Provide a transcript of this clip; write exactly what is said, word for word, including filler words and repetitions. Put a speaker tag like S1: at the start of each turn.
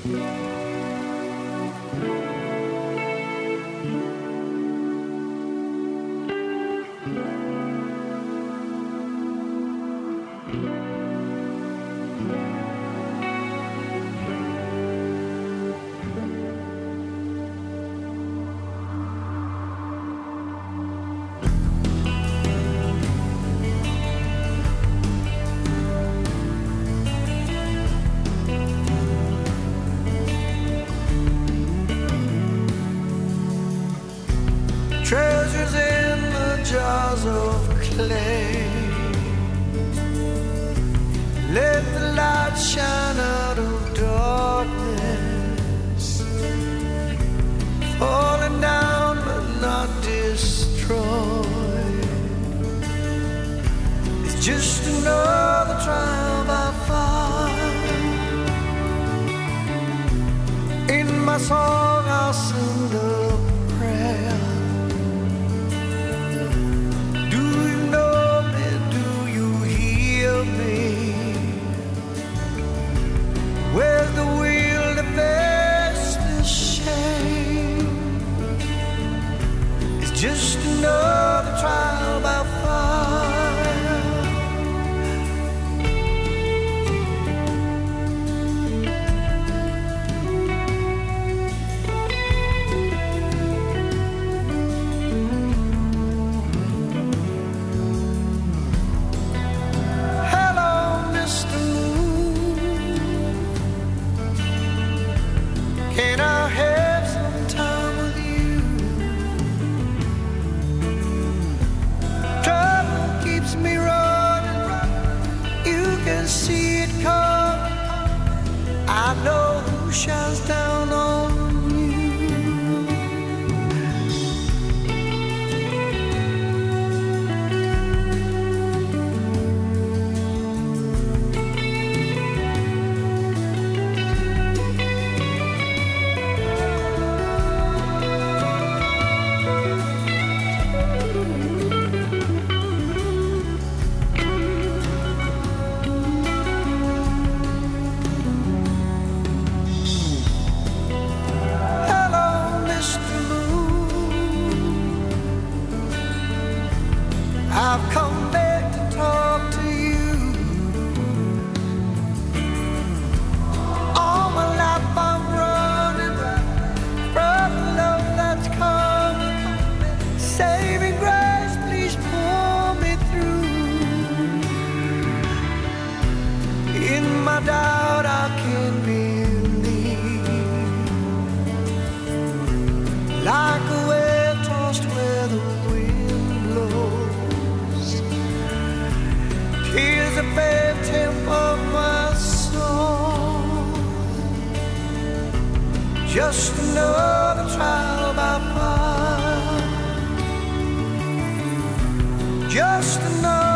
S1: Treasures in the jars of clay. Let the light shine out of darkness, falling down but not destroyed. It's just another trial by fire. In my song I'll sing the prayer. Where's the will to face the shame? It's just another trial by fire. Hello, Mister Can I have some time with you? Trouble keeps me running. You can see it coming. I know who shines down on you. I've come back to talk to you. All my life I'm running from the love that's coming. Saving grace, please pull me through. In my doubt I can't believe. Like a wave tossed where the wind blows. Here's a fair tempo of my soul. Just another trial by fire. Just another